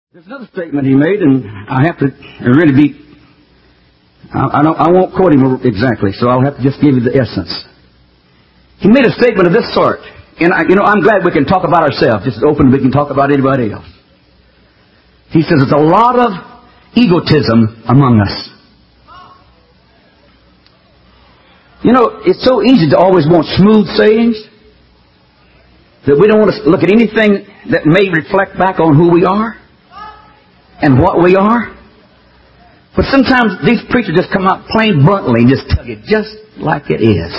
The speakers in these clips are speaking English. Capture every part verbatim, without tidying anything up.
There's another statement he made, and I have to really be, I, I, don't, I won't quote him exactly, so I'll have to just give you the essence. He made a statement of this sort, and I, you know, I'm glad we can talk about ourselves, just as open as we can talk about anybody else. He says there's a lot of egotism among us. You know, it's so easy to always want smooth sayings that we don't want to look at anything that may reflect back on who we are and what we are. But sometimes these preachers just come out plain bluntly and just tell you just like it is.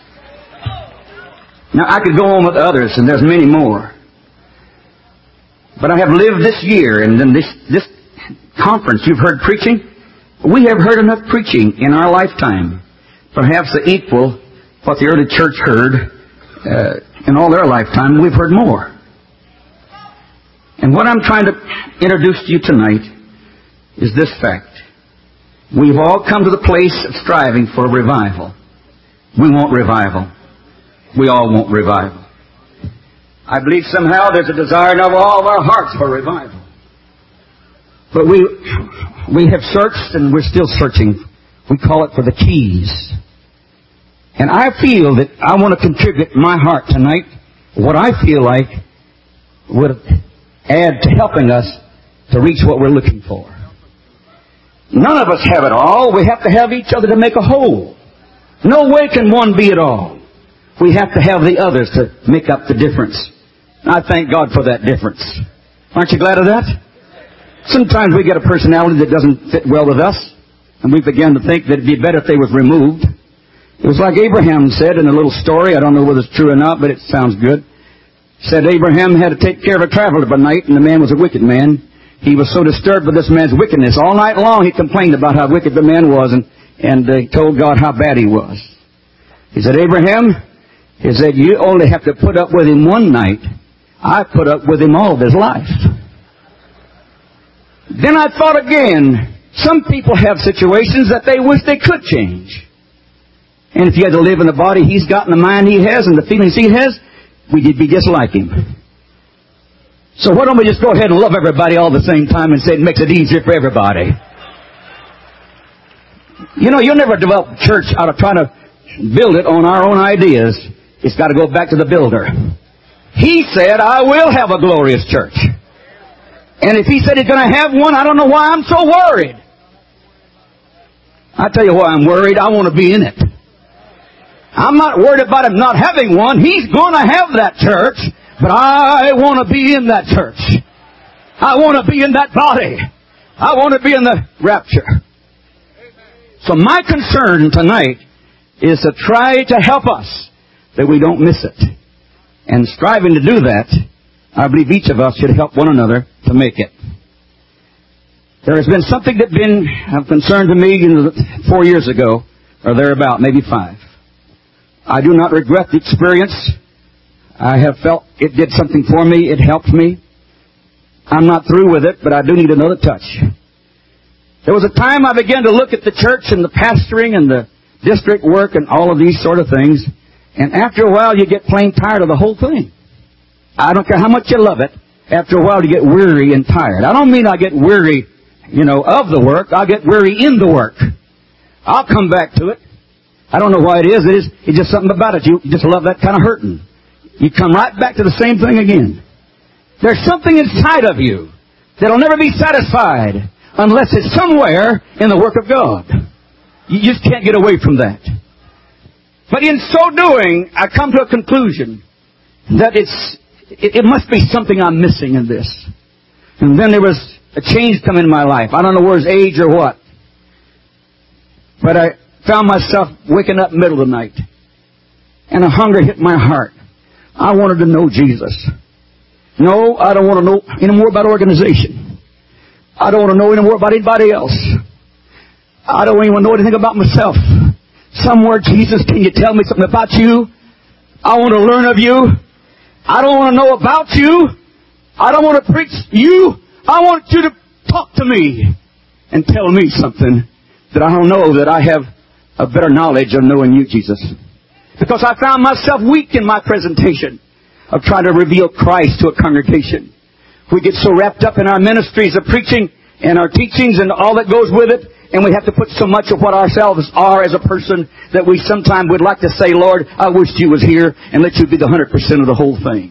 Now, I could go on with others, and there's many more. But I have lived this year, and then this, this conference you've heard preaching. We have heard enough preaching in our lifetime, perhaps to equal what the early church heard uh, in all their lifetime. We've heard more. And what I'm trying to introduce to you tonight is this fact. We've all come to the place of striving for revival. We want revival. We all want revival. I believe somehow there's a desire in all of our hearts for revival. But we we have searched and we're still searching. We call it for the keys. And I feel that I want to contribute my heart tonight, what I feel like would add to helping us to reach what we're looking for. None of us have it all. We have to have each other to make a whole. No way can one be it all. We have to have the others to make up the difference. I thank God for that difference. Aren't you glad of that? Sometimes we get a personality that doesn't fit well with us, and we begin to think that it'd be better if they was removed. It was like Abraham said in a little story. I don't know whether it's true or not, but it sounds good. Said Abraham had to take care of a traveler by night, and the man was a wicked man. He was so disturbed with this man's wickedness. All night long he complained about how wicked the man was, and, and uh, he told God how bad he was. He said, Abraham, he said, you only have to put up with him one night. I put up with him all of his life. Then I thought again, some people have situations that they wish they could change. And if you had to live in the body he's got and the mind he has and the feelings he has, we'd be just like him. So why don't we just go ahead and love everybody all at the same time and say it makes it easier for everybody? You know, you'll never develop a church out of trying to build it on our own ideas. It's got to go back to the builder. He said, I will have a glorious church. And if he said he's going to have one, I don't know why I'm so worried. I tell you why I'm worried. I want to be in it. I'm not worried about him not having one. He's going to have that church, but I want to be in that church. I want to be in that body. I want to be in the rapture. So my concern tonight is to try to help us that we don't miss it. And striving to do that, I believe each of us should help one another to make it. There has been something that's been of concern to me you know, four years ago, or thereabout, maybe five. I do not regret the experience. I have felt it did something for me. It helped me. I'm not through with it, but I do need another touch. There was a time I began to look at the church and the pastoring and the district work and all of these sort of things. And after a while, you get plain tired of the whole thing. I don't care how much you love it. After a while, you get weary and tired. I don't mean I get weary, you know, of the work. I get weary in the work. I'll come back to it. I don't know why it is. It is it's just something about it. You just love that kind of hurting. You come right back to the same thing again. There's something inside of you that'll never be satisfied unless it's somewhere in the work of God. You just can't get away from that. But in so doing, I come to a conclusion that it's it, it must be something I'm missing in this. And then there was a change come in my life. I don't know where it's age or what. But I found myself waking up middle of the night. And a hunger hit my heart. I wanted to know Jesus. No, I don't want to know any more about organization. I don't want to know any more about anybody else. I don't even want to know anything about myself. Somewhere, Jesus, can you tell me something about you? I want to learn of you. I don't want to know about you. I don't want to preach you. I want you to talk to me and tell me something that I don't know, that I have a better knowledge of knowing you, Jesus. Because I found myself weak in my presentation of trying to reveal Christ to a congregation. We get so wrapped up in our ministries of preaching and our teachings and all that goes with it, and we have to put so much of what ourselves are as a person that we sometimes would like to say, Lord, I wish you was here and let you be the one hundred percent of the whole thing.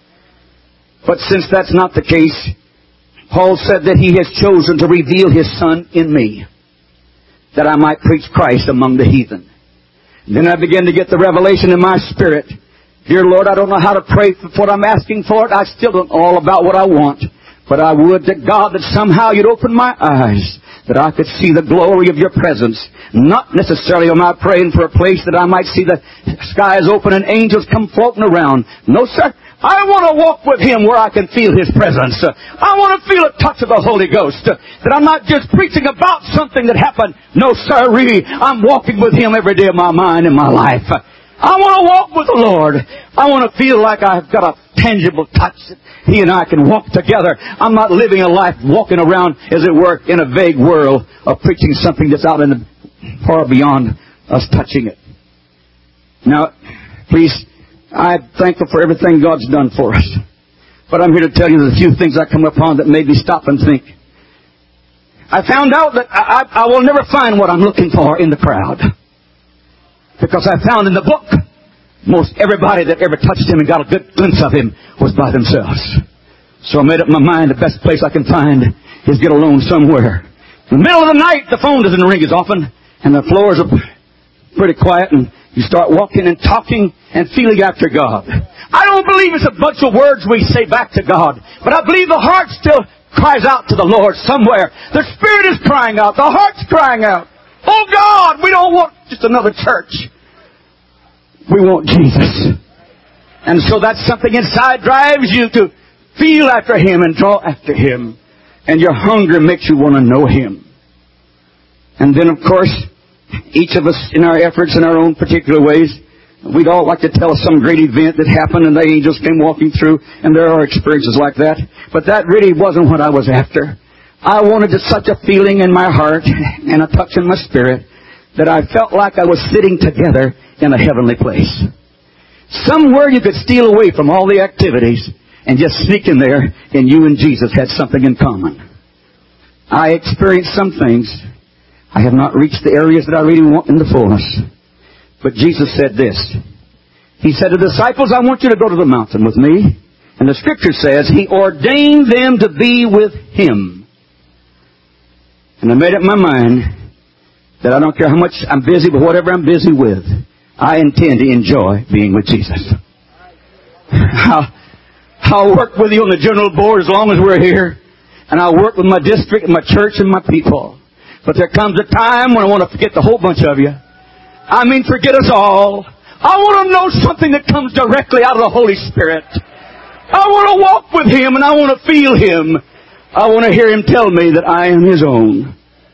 But since that's not the case, Paul said that he has chosen to reveal his Son in me, that I might preach Christ among the heathen. And then I began to get the revelation in my spirit. Dear Lord, I don't know how to pray for what I'm asking for. I still don't know all about what I want. But I would to God that somehow you'd open my eyes, that I could see the glory of your presence. Not necessarily am I praying for a place that I might see the skies open and angels come floating around. No, sir. I want to walk with Him where I can feel His presence. I want to feel a touch of the Holy Ghost. That I'm not just preaching about something that happened. No, sirree. I'm walking with Him every day of my mind and my life. I want to walk with the Lord. I want to feel like I've got a tangible touch. He and I can walk together. I'm not living a life walking around, as it were, in a vague world of preaching something that's out in the far beyond us touching it. Now, please, I'm thankful for everything God's done for us. But I'm here to tell you the few things I come upon that made me stop and think. I found out that I, I, I will never find what I'm looking for in the crowd. Because I found in the book, most everybody that ever touched Him and got a good glimpse of Him was by themselves. So I made up my mind the best place I can find is get alone somewhere. In the middle of the night, the phone doesn't ring as often, and the floors are pretty quiet, and you start walking and talking and feeling after God. I don't believe it's a bunch of words we say back to God, but I believe the heart still cries out to the Lord somewhere. The Spirit is crying out. The heart's crying out. Oh God, we don't want just another church. We want Jesus. And so that's something inside drives you to feel after Him and draw after Him. And your hunger makes you want to know Him. And then, of course, each of us in our efforts in our own particular ways, we'd all like to tell us some great event that happened and the angels came walking through, and there are experiences like that. But that really wasn't what I was after. I wanted just such a feeling in my heart and a touch in my spirit that I felt like I was sitting together in a heavenly place. Somewhere you could steal away from all the activities and just sneak in there, and you and Jesus had something in common. I experienced some things. I have not reached the areas that I really want in the fullness. But Jesus said this. He said to the disciples, I want you to go to the mountain with me. And the Scripture says, He ordained them to be with Him. And I made up my mind that I don't care how much I'm busy, but whatever I'm busy with, I intend to enjoy being with Jesus. I'll, I'll work with you on the general board as long as we're here. And I'll work with my district and my church and my people. But there comes a time when I want to forget the whole bunch of you. I mean, forget us all. I want to know something that comes directly out of the Holy Spirit. I want to walk with Him and I want to feel Him. I want to hear Him tell me that I am His own.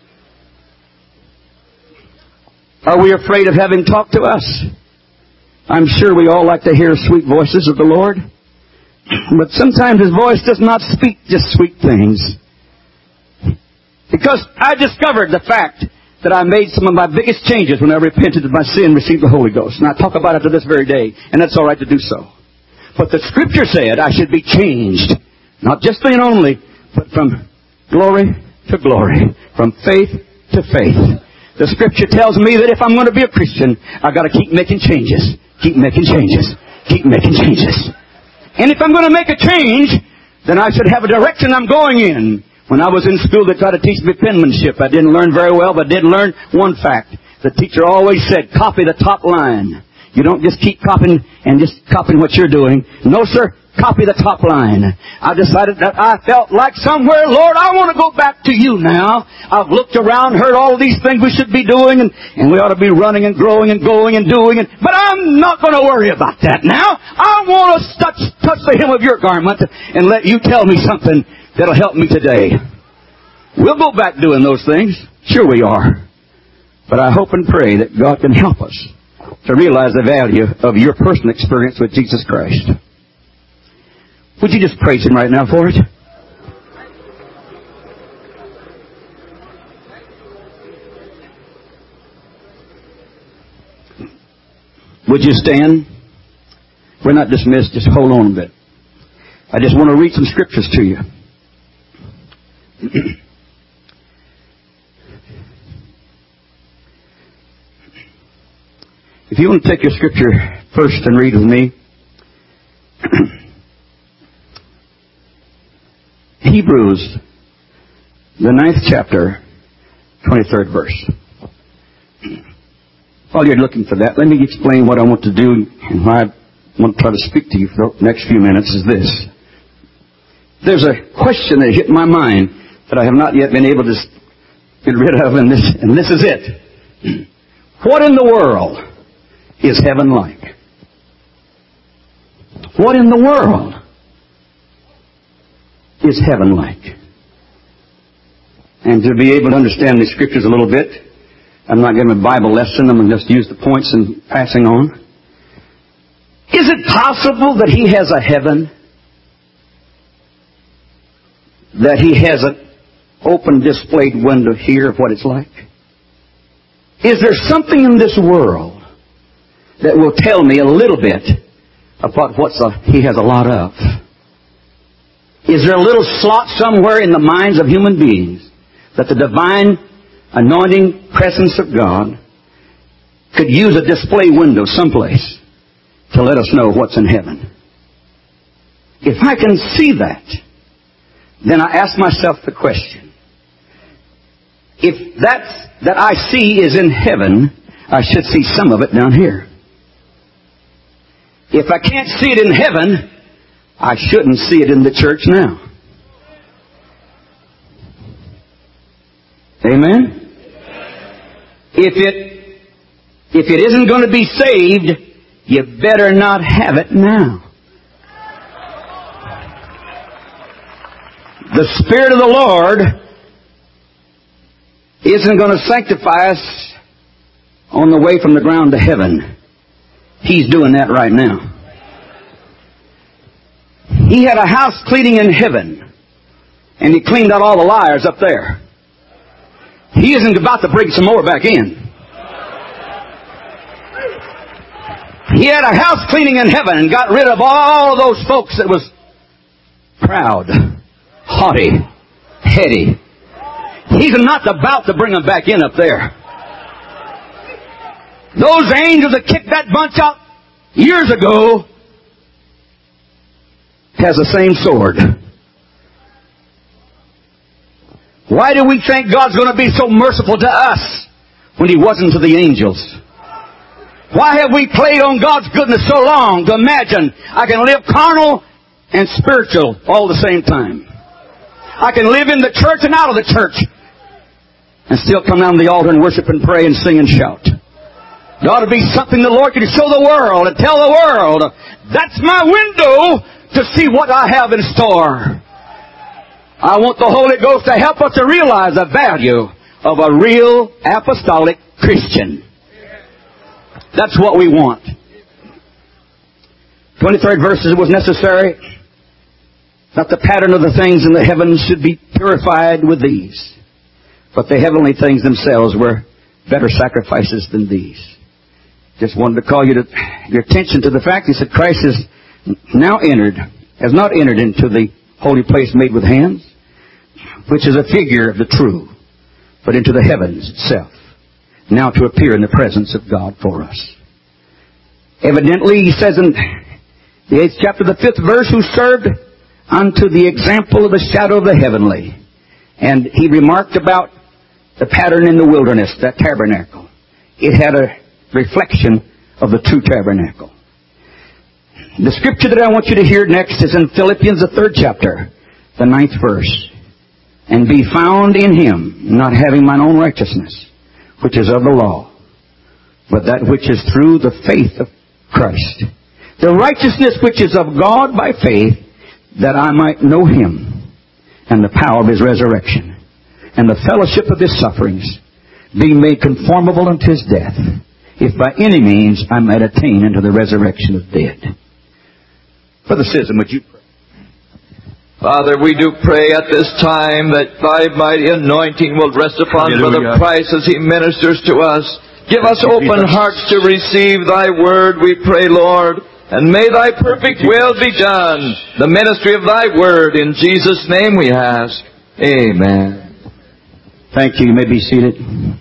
Are we afraid of having talked to us? I'm sure we all like to hear sweet voices of the Lord. But sometimes His voice does not speak just sweet things. Because I discovered the fact that I made some of my biggest changes when I repented of my sin and received the Holy Ghost. And I talk about it to this very day. And that's all right to do so. But the Scripture said I should be changed. Not just then only, but from glory to glory. From faith to faith. The Scripture tells me that if I'm going to be a Christian, I've got to keep making changes. Keep making changes. Keep making changes. And if I'm going to make a change, then I should have a direction I'm going in. When I was in school, they tried to teach me penmanship. I didn't learn very well, but I did learn one fact. The teacher always said, copy the top line. You don't just keep copying and just copying what you're doing. No, sir. Copy the top line. I decided that I felt like somewhere, Lord, I want to go back to you now. I've looked around, heard all these things we should be doing, and, and we ought to be running and growing and going and doing. And, but I'm not going to worry about that now. I want to touch, touch the hem of your garment and let you tell me something that'll help me today. We'll go back doing those things. Sure we are. But I hope and pray that God can help us to realize the value of your personal experience with Jesus Christ. Would you just praise Him right now for it? Would you stand? We're not dismissed. Just hold on a bit. I just want to read some scriptures to you. If you want to take your scripture first and read with me, Hebrews, the ninth chapter, twenty-third verse. While you're looking for that, let me explain what I want to do and why I want to try to speak to you for the next few minutes is this. There's a question that hit my mind that I have not yet been able to get rid of, and this, and this is it. What in the world is heaven like? What in the world is heaven like? And to be able to understand the scriptures a little bit, I'm not giving a Bible lesson. I'm going to just use the points and passing on. Is it possible that He has a heaven? That He has an open displayed window here of what it's like? Is there something in this world that will tell me a little bit about what He has a lot of? Is there a little slot somewhere in the minds of human beings that the divine anointing presence of God could use a display window someplace to let us know what's in heaven? If I can see that, then I ask myself the question, if that that I see is in heaven, I should see some of it down here. If I can't see it in heaven, I shouldn't see it in the church now. Amen? If it, if it isn't going to be saved, you better not have it now. The Spirit of the Lord isn't going to sanctify us on the way from the ground to heaven. He's doing that right now. He had a house cleaning in heaven, and He cleaned out all the liars up there. He isn't about to bring some more back in. He had a house cleaning in heaven and got rid of all of those folks that was proud, haughty, heady. He's not about to bring them back in up there. Those angels that kicked that bunch out years ago has the same sword. Why do we think God's going to be so merciful to us when He wasn't to the angels? Why have we played on God's goodness so long to imagine I can live carnal and spiritual all the same time? I can live in the church and out of the church and still come down to the altar and worship and pray and sing and shout. There ought to be something the Lord can show the world and tell the world, that's my window to see what I have in store. I want the Holy Ghost to help us to realize the value of a real apostolic Christian. That's what we want. twenty-third verse, it was necessary that the pattern of the things in the heavens should be purified with these. But the heavenly things themselves were better sacrifices than these. Just wanted to call you to, your attention to the fact, he said Christ is now entered, has not entered into the holy place made with hands, which is a figure of the true, but into the heavens itself, now to appear in the presence of God for us. Evidently, he says in the eighth chapter, the fifth verse, who served unto the example of the shadow of the heavenly. And he remarked about the pattern in the wilderness, that tabernacle. It had a reflection of the true tabernacle. The scripture that I want you to hear next is in Philippians, the third chapter, the ninth verse. And be found in Him, not having mine own righteousness, which is of the law, but that which is through the faith of Christ. The righteousness which is of God by faith, that I might know Him, and the power of His resurrection, and the fellowship of His sufferings, being made conformable unto His death, if by any means I might attain unto the resurrection of the dead. Brother Sisson, would you pray? Father, we do pray at this time that Thy mighty anointing will rest upon Brother Price as he ministers to us. Give us open hearts to receive Thy word, we pray, Lord. And may Thy perfect will be done. The ministry of Thy word, in Jesus' name we ask. Amen. Thank you. You may be seated.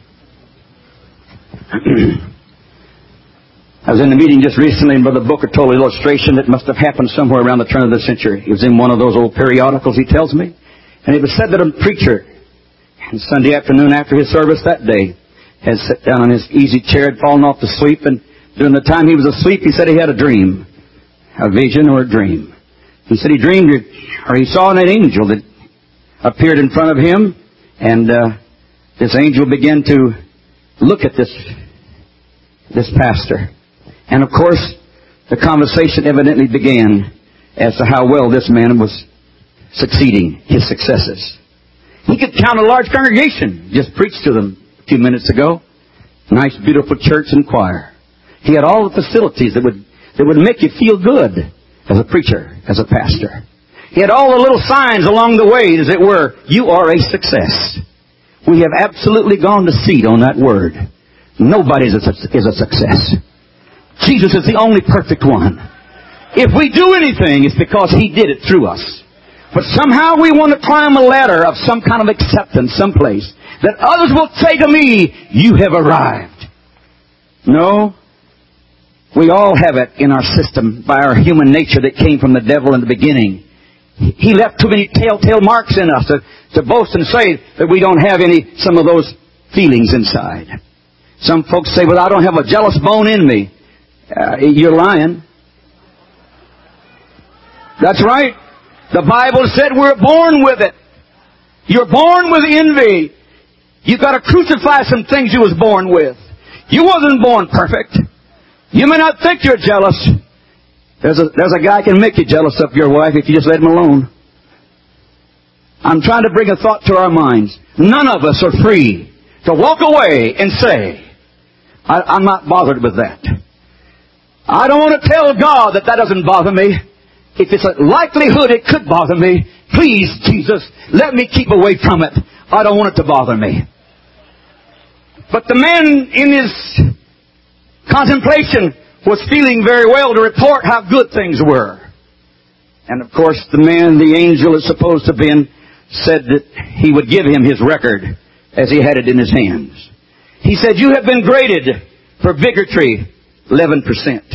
I was in a meeting just recently, and Brother Booker told an illustration that must have happened somewhere around the turn of the century. He was in one of those old periodicals, he tells me. And it was said that a preacher, on Sunday afternoon after his service that day, had sat down on his easy chair, had fallen off to sleep, and during the time he was asleep, he said he had a dream. A vision or a dream. He said he dreamed, or he saw an angel that appeared in front of him, and uh, this angel began to look at this, this pastor. And of course, the conversation evidently began as to how well this man was succeeding, his successes. He could count a large congregation. Just preached to them a few minutes ago. Nice, beautiful church and choir. He had all the facilities that would that would make you feel good as a preacher, as a pastor. He had all the little signs along the way, as it were. You are a success. We have absolutely gone to seed on that word. Nobody is a, is a success. Jesus is the only perfect one. If we do anything, it's because He did it through us. But somehow we want to climb a ladder of some kind of acceptance someplace that others will say to me, you have arrived. No. We all have it in our system by our human nature that came from the devil in the beginning. He left too many telltale marks in us to, to boast and say that we don't have any, some of those feelings inside. Some folks say, well, I don't have a jealous bone in me. Uh, you're lying. That's right. The Bible said we're born with it. You're born with envy. You've got to crucify some things you was born with. You wasn't born perfect. You may not think you're jealous. There's a, there's a guy can make you jealous of your wife if you just let him alone. I'm trying to bring a thought to our minds. None of us are free to walk away and say, I, I'm not bothered with that. I don't want to tell God that that doesn't bother me. If it's a likelihood it could bother me, please, Jesus, let me keep away from it. I don't want it to bother me. But the man in his contemplation was feeling very well to report how good things were. And of course, the man, the angel is supposed to have been, said that he would give him his record as he had it in his hands. He said, you have been graded for bigotry, eleven percent.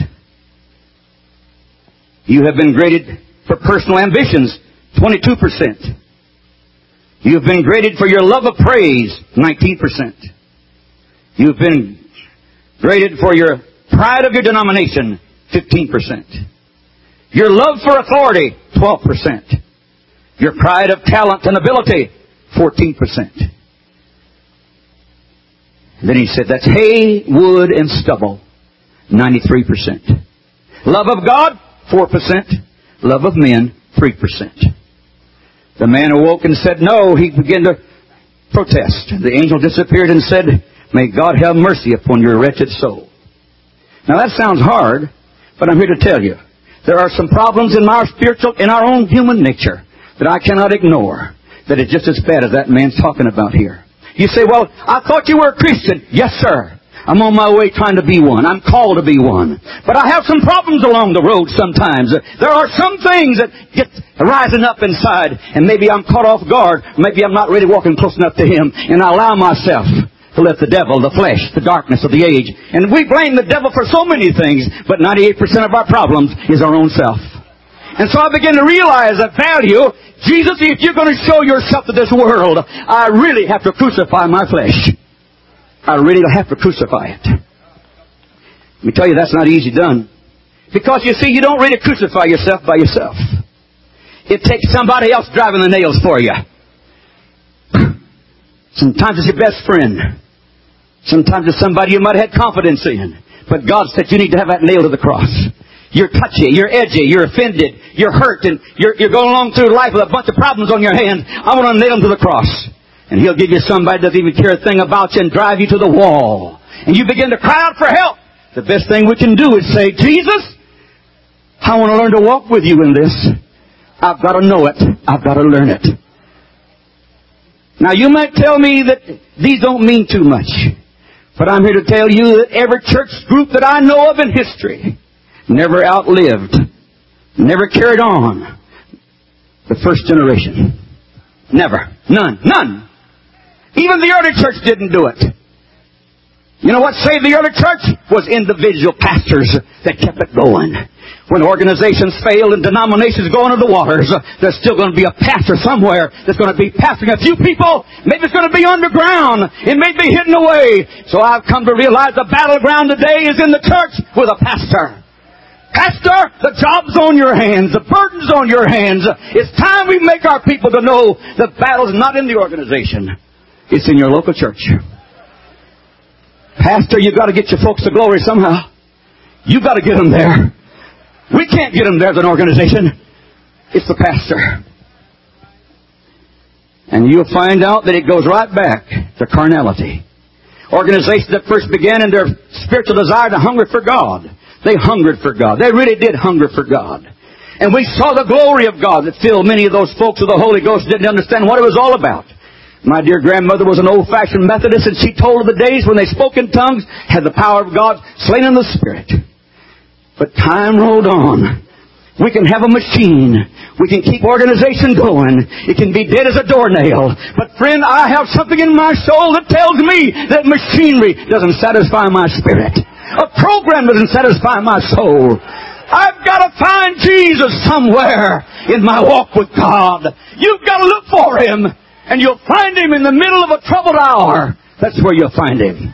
You have been graded for personal ambitions, twenty-two percent. You have been graded for your love of praise, nineteen percent. You've been graded for your pride of your denomination, fifteen percent. Your love for authority, twelve percent. Your pride of talent and ability, fourteen percent. Then he said, that's hay, wood, and stubble, ninety-three percent. Love of God, four percent. Love of men, three percent. The man awoke and said, no. He began to protest. The angel disappeared and said, may God have mercy upon your wretched soul. Now that sounds hard, but I'm here to tell you, there are some problems in our spiritual, in our own human nature that I cannot ignore, that is just as bad as that man's talking about here. You say, well, I thought you were a Christian. Yes, sir. I'm on my way trying to be one. I'm called to be one. But I have some problems along the road sometimes. There are some things that get rising up inside, and maybe I'm caught off guard. Maybe I'm not really walking close enough to Him, and I allow myself to let the devil, the flesh, the darkness of the age. And we blame the devil for so many things, but ninety-eight percent of our problems is our own self. And so I begin to realize that value. Jesus, if you're going to show yourself to this world, I really have to crucify my flesh. I really have to crucify it. Let me tell you, that's not easy done. Because you see, you don't really crucify yourself by yourself. It takes somebody else driving the nails for you. Sometimes it's your best friend. Sometimes it's somebody you might have had confidence in. But God said you need to have that nail to the cross. You're touchy, you're edgy, you're offended, you're hurt, and you're, you're going along through life with a bunch of problems on your hands. I want to nail them to the cross. And He'll give you somebody that doesn't even care a thing about you and drive you to the wall. And you begin to cry out for help. The best thing we can do is say, Jesus, I want to learn to walk with you in this. I've got to know it. I've got to learn it. Now you might tell me that these don't mean too much. But I'm here to tell you that every church group that I know of in history never outlived, never carried on the first generation. Never. None. None. Even the early church didn't do it. You know what saved the early church? Was individual pastors that kept it going. When organizations fail and denominations go under the waters, there's still going to be a pastor somewhere that's going to be pastoring a few people. Maybe it's going to be underground. It may be hidden away. So I've come to realize the battleground today is in the church with a pastor. Pastor, the job's on your hands. The burden's on your hands. It's time we make our people to know the battle's not in the organization. It's in your local church. Pastor, you've got to get your folks to glory somehow. You've got to get them there. We can't get them there as an organization. It's the pastor. And you'll find out that it goes right back to carnality. Organizations that first began in their spiritual desire to hunger for God. They hungered for God. They really did hunger for God. And we saw the glory of God that filled many of those folks with the Holy Ghost didn't understand what it was all about. My dear grandmother was an old-fashioned Methodist, and she told of the days when they spoke in tongues, had the power of God slain in the Spirit. But time rolled on. We can have a machine. We can keep organization going. It can be dead as a doornail. But friend, I have something in my soul that tells me that machinery doesn't satisfy my spirit. A program doesn't satisfy my soul. I've got to find Jesus somewhere in my walk with God. You've got to look for Him. And you'll find Him in the middle of a troubled hour. That's where you'll find Him.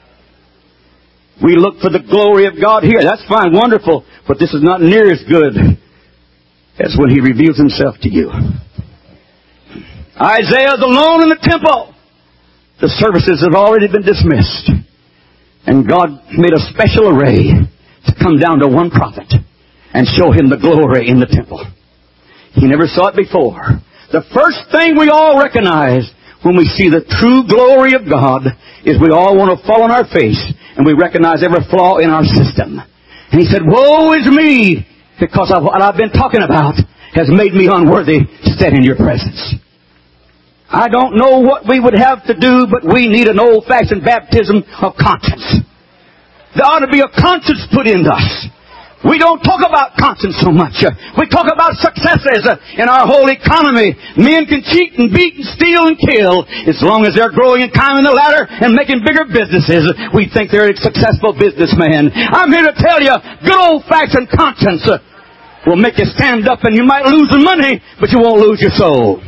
We look for the glory of God here. That's fine, wonderful. But this is not near as good as when He reveals Himself to you. Isaiah's alone in the temple. The services have already been dismissed. And God made a special array to come down to one prophet and show him the glory in the temple. He never saw it before. The first thing we all recognize when we see the true glory of God is we all want to fall on our face and we recognize every flaw in our system. And He said, woe is me, because of what I've been talking about has made me unworthy to stand in your presence. I don't know what we would have to do, but we need an old-fashioned baptism of conscience. There ought to be a conscience put in us. We don't talk about conscience so much. We talk about successes in our whole economy. Men can cheat and beat and steal and kill. As long as they're growing and climbing the ladder and making bigger businesses, we think they're a successful businessman. I'm here to tell you, good old-fashioned conscience will make you stand up, and you might lose the money, but you won't lose your soul.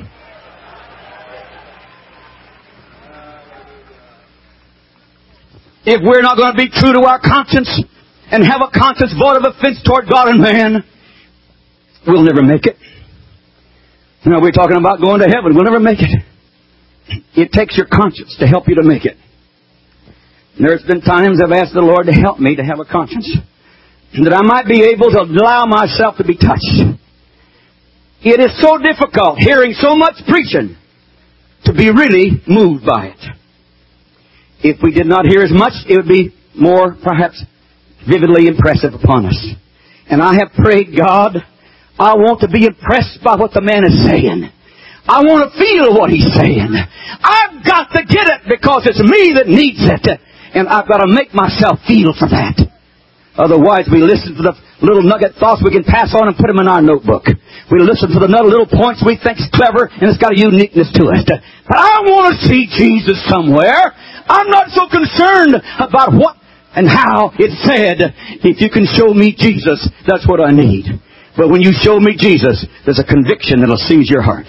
If we're not going to be true to our conscience and have a conscience void of offense toward God and man, we'll never make it. You know, we're talking about going to heaven. We'll never make it. It takes your conscience to help you to make it. And there's been times I've asked the Lord to help me to have a conscience, and that I might be able to allow myself to be touched. It is so difficult hearing so much preaching to be really moved by it. If we did not hear as much, it would be more, perhaps, vividly impressive upon us. And I have prayed, God, I want to be impressed by what the man is saying. I want to feel what he's saying. I've got to get it because it's me that needs it. And I've got to make myself feel for that. Otherwise, we listen to the little nugget thoughts we can pass on and put them in our notebook. We listen to the little points we think is clever and it's got a uniqueness to it. But I want to see Jesus somewhere. I'm not so concerned about what and how it's said. If you can show me Jesus, that's what I need. But when you show me Jesus, there's a conviction that'll seize your heart.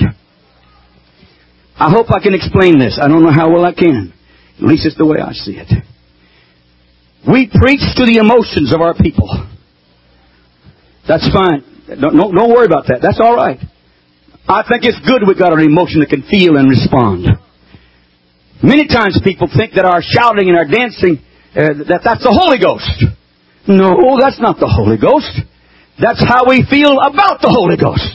I hope I can explain this. I don't know how well I can. At least it's the way I see it. We preach to the emotions of our people. That's fine. Don't, don't, don't worry about that. That's all right. I think it's good we've got an emotion that can feel and respond. Many times people think that our shouting and our dancing, uh, that that's the Holy Ghost. No, that's not the Holy Ghost. That's how we feel about the Holy Ghost.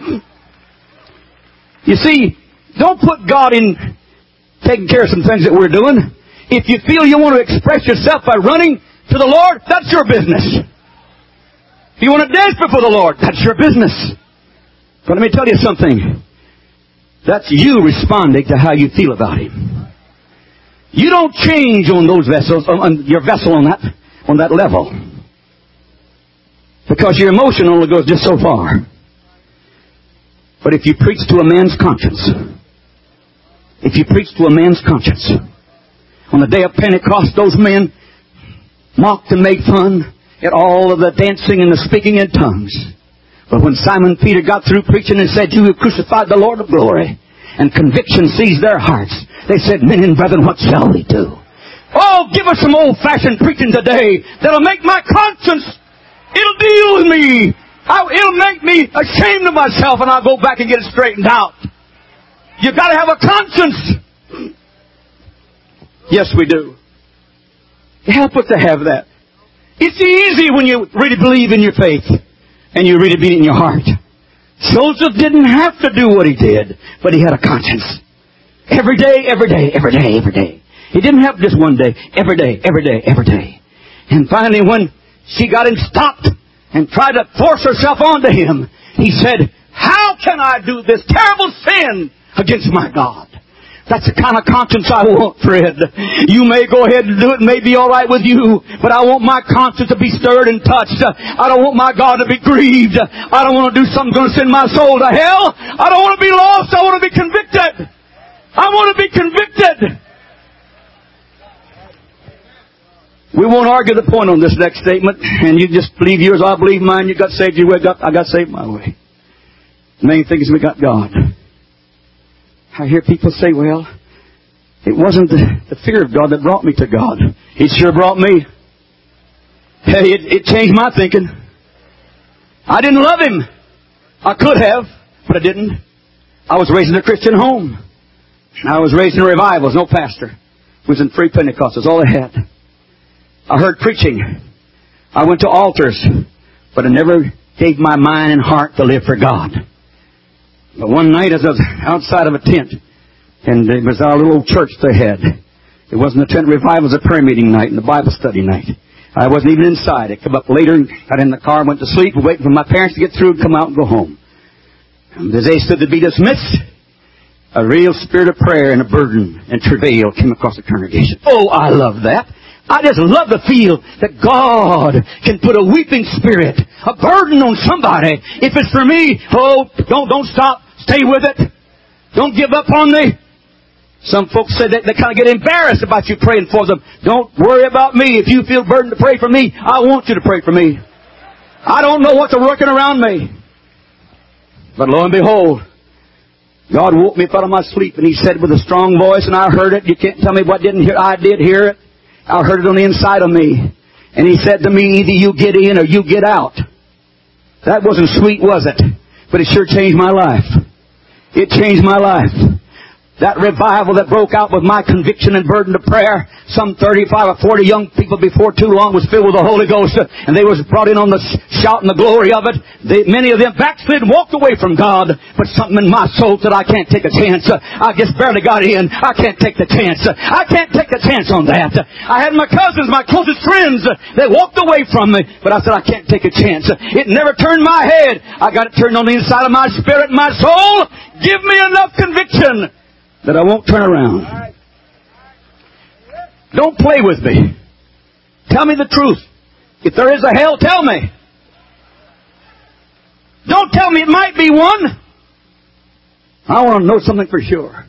You see, don't put God in taking care of some things that we're doing. If you feel you want to express yourself by running to the Lord, that's your business. If you want to dance before the Lord, that's your business. But let me tell you something. That's you responding to how you feel about Him. You don't change on those vessels, on your vessel on that, on that level. Because your emotion only goes just so far. But if you preach to a man's conscience, if you preach to a man's conscience. On the day of Pentecost, those men mocked and made fun at all of the dancing and the speaking in tongues. But when Simon Peter got through preaching and said, "You have crucified the Lord of glory," and conviction seized their hearts, they said, "Men and brethren, what shall we do?" Oh, give us some old-fashioned preaching today that'll make my conscience, it'll deal with me. I'll, it'll make me ashamed of myself, and I'll go back and get it straightened out. You've got to have a conscience. Yes, we do. Help us to have that. It's easy when you really believe in your faith and you really believe it in your heart. Joseph didn't have to do what he did, but he had a conscience. Every day, every day, every day, every day. He didn't have just one day. Every day, every day, every day. And finally, when she got him stopped and tried to force herself onto him, he said, "How can I do this terrible sin against my God?" That's the kind of conscience I want, Fred. You may go ahead and do it, it may be all right with you, but I want my conscience to be stirred and touched. I don't want my God to be grieved. I don't want to do something going to send my soul to hell. I don't want to be lost. I want to be convicted. I want to be convicted. We won't argue the point on this next statement, and you just believe yours, I believe mine. You got saved your way, I got saved my way. The main thing is we got God. I hear people say, "Well, it wasn't the, the fear of God that brought me to God. It sure brought me. Hey, it, it changed my thinking. I didn't love Him. I could have, but I didn't. I was raised in a Christian home. I was raised in revivals, no pastor. I was in free Pentecost. That's all I had. I heard preaching. I went to altars, but I never gave my mind and heart to live for God. But one night as I was outside of a tent, and it was our little church they had. It wasn't a tent revival, it was a prayer meeting night and a Bible study night. I wasn't even inside. I came up later, got in the car, went to sleep, waiting for my parents to get through and come out and go home. And as they stood to be dismissed, a real spirit of prayer and a burden and travail came across the congregation. Oh, I love that. I just love to feel that God can put a weeping spirit, a burden on somebody. If it's for me, oh, don't don't stop. Stay with it. Don't give up on me. Some folks say that they kind of get embarrassed about you praying for them. Don't worry about me. If you feel burdened to pray for me, I want you to pray for me. I don't know what's working around me. But lo and behold, God woke me up out of my sleep and He said with a strong voice, and I heard it. You can't tell me what I didn't hear. I did hear it. I heard it on the inside of me. And He said to me, either you get in or you get out. That wasn't sweet, was it? But it sure changed my life. It changed my life. That revival that broke out with my conviction and burden to prayer, some thirty-five or forty young people before too long was filled with the Holy Ghost, and they was brought in on the shout and the glory of it. They, many of them backslid and walked away from God, but something in my soul said, I can't take a chance. I just barely got in. I can't take the chance. I can't take the chance on that. I had my cousins, my closest friends, they walked away from me, but I said, I can't take a chance. It never turned my head. I got it turned on the inside of my spirit and my soul. Give me enough conviction that I won't turn around. Don't play with me. Tell me the truth. If there is a hell, tell me. Don't tell me it might be one. I want to know something for sure.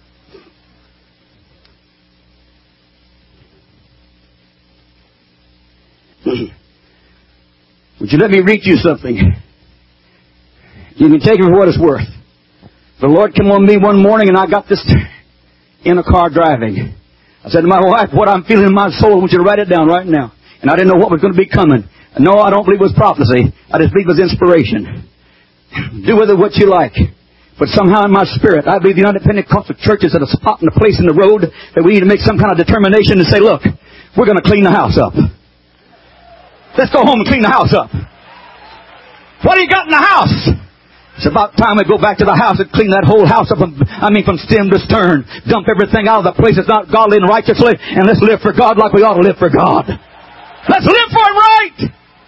Would you let me read you something? You can take it for what it's worth. The Lord came on me one morning and I got this in a car driving. I said to my wife, what I'm feeling in my soul, I want you to write it down right now. And I didn't know what was going to be coming. No, I don't believe it was prophecy. I just believe it was inspiration. Do with it what you like. But somehow in my spirit, I believe the United Pentecostal Church is at a spot and a place in the road that we need to make some kind of determination and say, look, we're going to clean the house up. Let's go home and clean the house up. What do you got in the house? It's about time we go back to the house and clean that whole house up, from, I mean from stem to stern. Dump everything out of the place that's not godly and righteously, and let's live for God like we ought to live for God. Let's live for it right!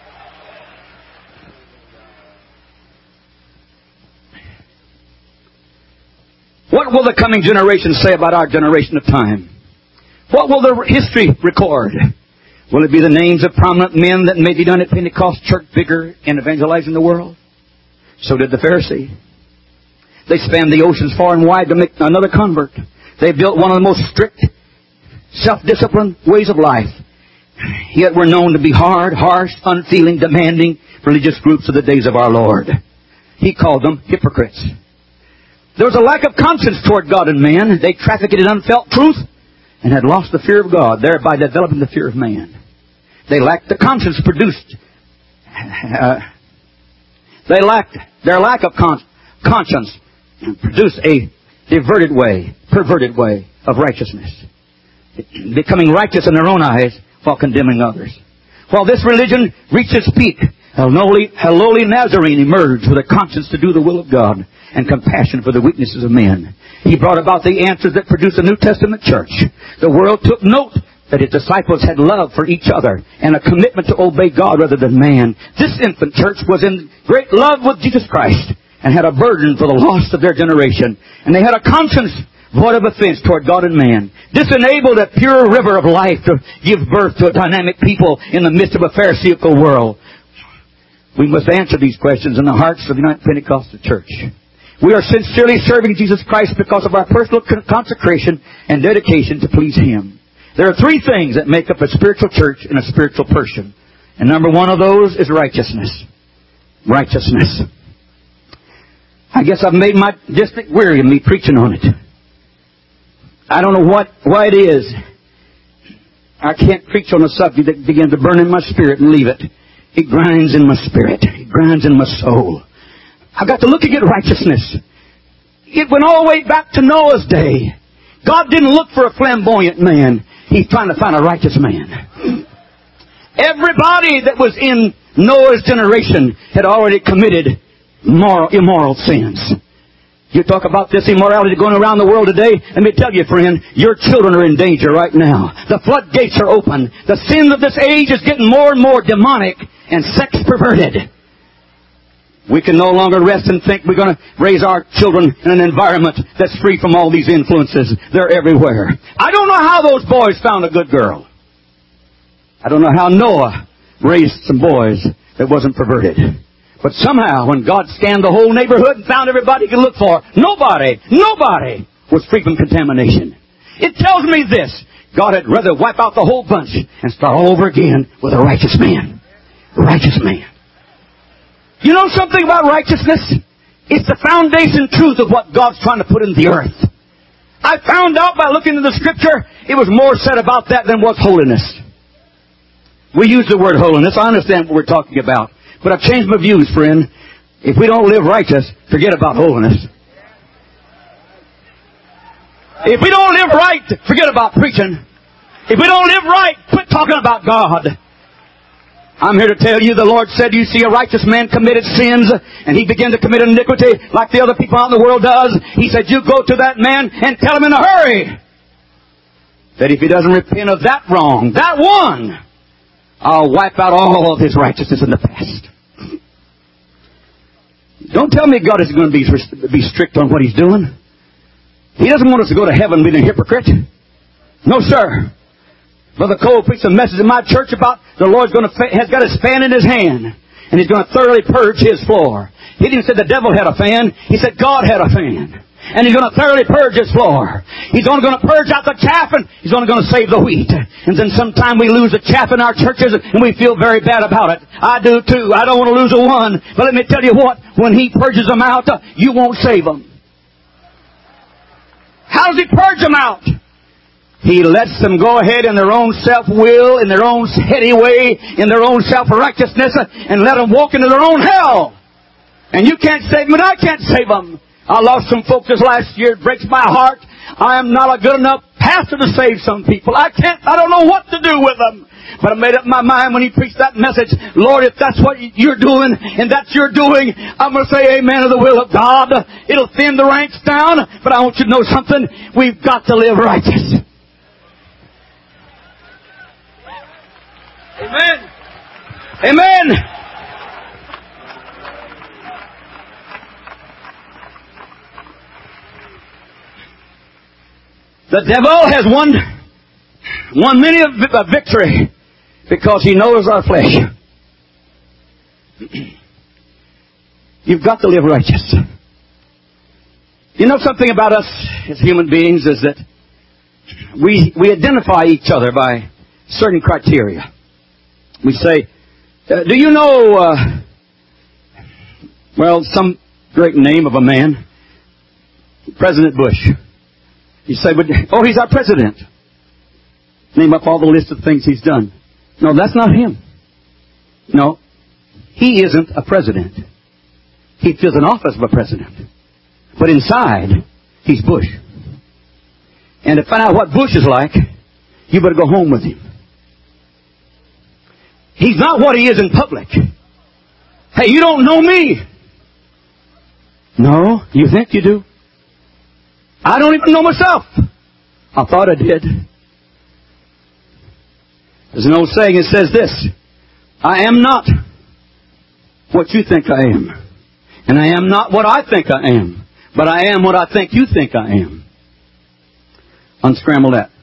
What will the coming generation say about our generation of time? What will the history record? Will it be the names of prominent men that may be done at Pentecost Church bigger in evangelizing the world? So did the Pharisee. They spanned the oceans far and wide to make another convert. They built one of the most strict, self-disciplined ways of life. Yet were known to be hard, harsh, unfeeling, demanding religious groups of the days of our Lord. He called them hypocrites. There was a lack of conscience toward God and man. They trafficked in unfelt truth and had lost the fear of God, thereby developing the fear of man. They lacked the conscience produced. Uh, they lacked, their lack of con- conscience produced a diverted way, perverted way of righteousness. Becoming righteous in their own eyes while condemning others. While this religion reached its peak, a lowly, a lowly Nazarene emerged with a conscience to do the will of God and compassion for the weaknesses of men. He brought about the answers that produced a New Testament church. The world took note that his disciples had love for each other and a commitment to obey God rather than man. This infant church was in great love with Jesus Christ and had a burden for the lost of their generation. And they had a conscience void of offense toward God and man. This enabled a pure river of life to give birth to a dynamic people in the midst of a pharisaical world. We must answer these questions in the hearts of the United Pentecostal Church. We are sincerely serving Jesus Christ because of our personal consecration and dedication to please Him. There are three things that make up a spiritual church and a spiritual person. And number one of those is righteousness. Righteousness. I guess I've made my district weary of me preaching on it. I don't know what, why it is. I can't preach on a subject that begins to burn in my spirit and leave it. It grinds in my spirit. It grinds in my soul. I've got to look at righteousness. It went all the way back to Noah's day. God didn't look for a flamboyant man. He's trying to find a righteous man. Everybody that was in Noah's generation had already committed moral, immoral sins. You talk about this immorality going around the world today. Let me tell you, friend, your children are in danger right now. The floodgates are open. The sin of this age is getting more and more demonic and sex perverted. We can no longer rest and think we're going to raise our children in an environment that's free from all these influences. They're everywhere. I don't know how those boys found a good girl. I don't know how Noah raised some boys that wasn't perverted. But somehow, when God scanned the whole neighborhood and found everybody he could look for, nobody, nobody was free from contamination. It tells me this. God had rather wipe out the whole bunch and start all over again with a righteous man. A righteous man. You know something about righteousness? It's the foundation truth of what God's trying to put in the earth. I found out by looking into the Scripture, it was more said about that than was holiness. We use the word holiness. I understand what we're talking about. But I've changed my views, friend. If we don't live righteous, forget about holiness. If we don't live right, forget about preaching. If we don't live right, quit talking about God. I'm here to tell you, the Lord said, you see a righteous man committed sins, and he began to commit iniquity like the other people out in the world does. He said, you go to that man and tell him in a hurry that if he doesn't repent of that wrong, that one, I'll wipe out all of his righteousness in the past. Don't tell me God is going to be, be strict on what He's doing. He doesn't want us to go to heaven being a hypocrite. No, sir. Brother Cole preached a message in my church about the Lord's going to has got His fan in His hand, and He's going to thoroughly purge His floor. He didn't say the devil had a fan. He said God had a fan. And He's going to thoroughly purge His floor. He's only going to purge out the chaff, and He's only going to save the wheat. And then sometime we lose the chaff in our churches, and we feel very bad about it. I do too. I don't want to lose a one. But let me tell you what, when He purges them out, you won't save them. How does He purge them out? He lets them go ahead in their own self-will, in their own heady way, in their own self-righteousness, and let them walk into their own hell. And you can't save them, and I can't save them. I lost some folks this last year. It breaks my heart. I am not a good enough pastor to save some people. I can't, I don't know what to do with them. But I made up my mind when he preached that message, Lord, if that's what you're doing, and that's you're doing, I'm going to say amen to the will of God. It'll thin the ranks down, but I want you to know something. We've got to live righteous. Amen. Amen. The devil has won, won many a victory because he knows our flesh. You've got to live righteous. You know something about us as human beings is that we we identify each other by certain criteria. We say, uh, do you know, uh, well, some great name of a man, President Bush. You say, but, oh, he's our president. Name up all the list of things he's done. No, that's not him. No, he isn't a president. He fills an office of a president. But inside, he's Bush. And to find out what Bush is like, you better go home with him. He's not what he is in public. Hey, you don't know me. No, you think you do? I don't even know myself. I thought I did. There's an old saying, it says this, I am not what you think I am. And I am not what I think I am. But I am what I think you think I am. Unscramble that.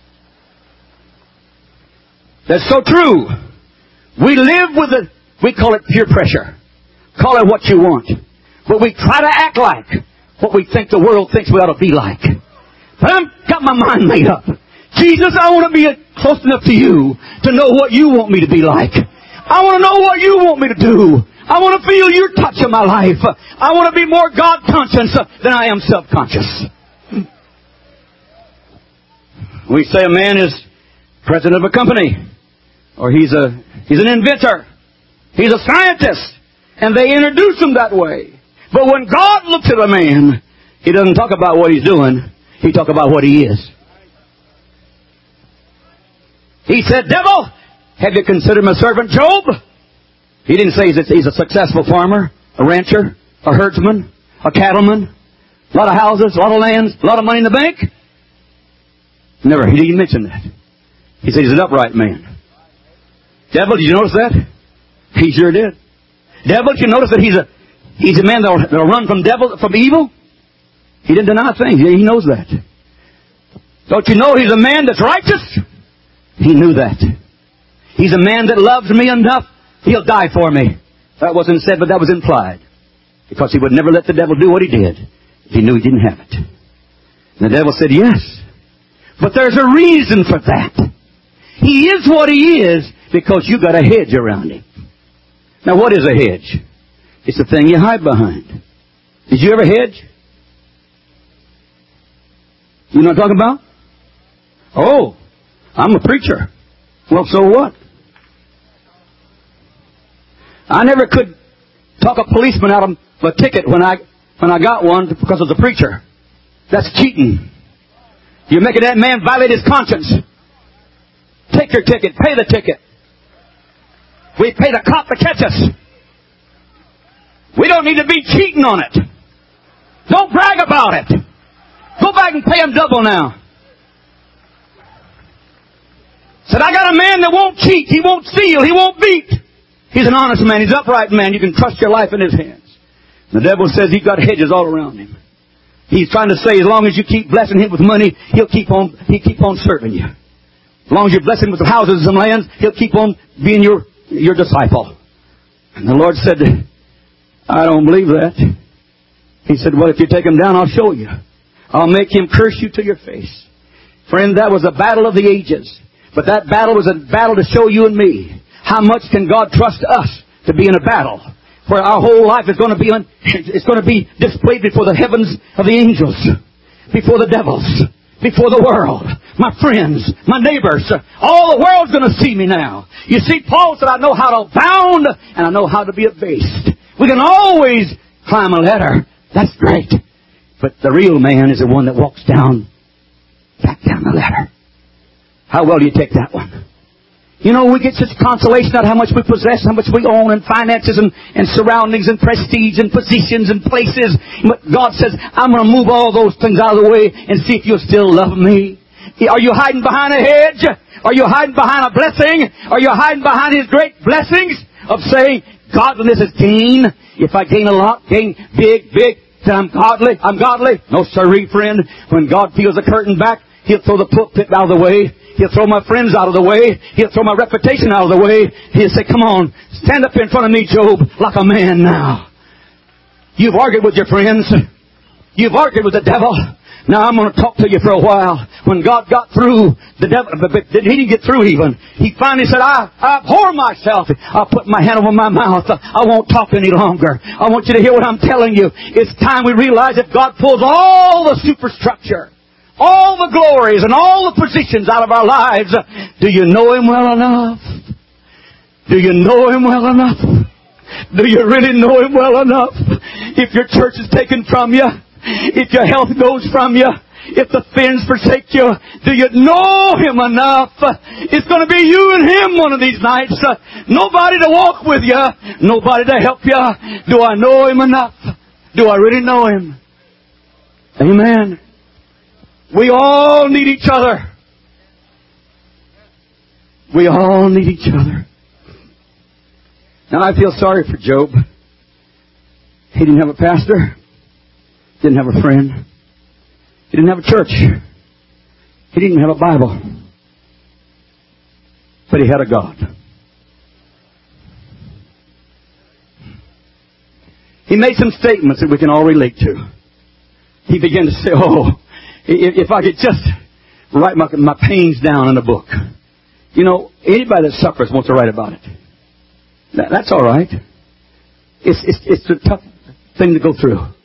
That's so true. We live with a, we call it peer pressure. Call it what you want. But we try to act like what we think the world thinks we ought to be like. But I've got my mind made up. Jesus, I want to be close enough to you to know what you want me to be like. I want to know what you want me to do. I want to feel your touch in my life. I want to be more God-conscious than I am self-conscious. We say a man is president of a company, or he's a he's an inventor, he's a scientist, and they introduce him that way. But when God looks at a man, He doesn't talk about what he's doing, He talks about what he is. He said, devil, have you considered my servant Job? He didn't say he's a successful farmer, a rancher, a herdsman, a cattleman, a lot of houses, a lot of lands, a lot of money in the bank. Never. He didn't mention that. He said he's an upright man. Devil, did you notice that? He sure did. Devil, did you notice that he's a he's a man that'll, that'll run from devil from evil? He didn't deny things. He knows that. Don't you know he's a man that's righteous? He knew that. He's a man that loves me enough, he'll die for me. That wasn't said, but that was implied. Because he would never let the devil do what he did if he knew he didn't have it. And the devil said, yes. But there's a reason for that. He is what he is because you got a hedge around him. Now what is a hedge? It's the thing you hide behind. Did you ever hedge? You know what I'm talking about? Oh, I'm a preacher. Well, so what? I never could talk a policeman out of a ticket when I when I got one because of the preacher. That's cheating. You're making that man violate his conscience. Take your ticket. Pay the ticket. We pay the cop to catch us. We don't need to be cheating on it. Don't brag about it. Go back and pay him double now. Said, I got a man that won't cheat. He won't steal. He won't beat. He's an honest man. He's an upright man. You can trust your life in his hands. The devil says he's got hedges all around him. He's trying to say as long as you keep blessing him with money, he'll keep on, he'll keep on serving you. As long as you bless him with some houses and some lands, he'll keep on being your, your disciple. And the Lord said, I don't believe that. He said, well, if you take him down, I'll show you. I'll make him curse you to your face. Friend, that was a battle of the ages. But that battle was a battle to show you and me how much can God trust us to be in a battle where our whole life is going to be on, it's going to be displayed before the heavens of the angels, before the devils, before the world, my friends, my neighbors. All the world's going to see me now. You see, Paul said, I know how to abound and I know how to be abased. We can always climb a ladder. That's great. But the real man is the one that walks down, back down the ladder. How well do you take that one? You know, we get such consolation out of how much we possess, how much we own, and finances, and, and surroundings, and prestige, and positions, and places. But God says, I'm going to move all those things out of the way and see if you'll still love me. Are you hiding behind a hedge? Are you hiding behind a blessing? Are you hiding behind His great blessings of saying, godliness is gain? If I gain a lot, gain big, big, then I'm godly, I'm godly. No sirree, friend. When God peels the curtain back, He'll throw the pulpit out of the way. He'll throw my friends out of the way. He'll throw my reputation out of the way. He'll say, come on, stand up in front of me, Job, like a man now. You've argued with your friends. You've argued with the devil. Now I'm going to talk to you for a while. When God got through, the devil, but he didn't get through even. He finally said, I, I abhor myself. I'll put my hand over my mouth. I won't talk any longer. I want you to hear what I'm telling you. It's time we realize that God pulls all the superstructure, all the glories and all the positions out of our lives. Do you know Him well enough? Do you know Him well enough? Do you really know Him well enough? If your church is taken from you, if your health goes from you, if the friends forsake you, do you know Him enough? It's going to be you and Him one of these nights. Uh, nobody to walk with you. Nobody to help you. Do I know Him enough? Do I really know Him? Amen. We all need each other. We all need each other. Now I feel sorry for Job. He didn't have a pastor. Didn't have a friend. He didn't have a church. He didn't have a Bible. But he had a God. He made some statements that we can all relate to. He began to say, oh, if I could just write my, my pains down in a book. You know, anybody that suffers wants to write about it. That, that's all right. It's, it's, it's a tough thing to go through.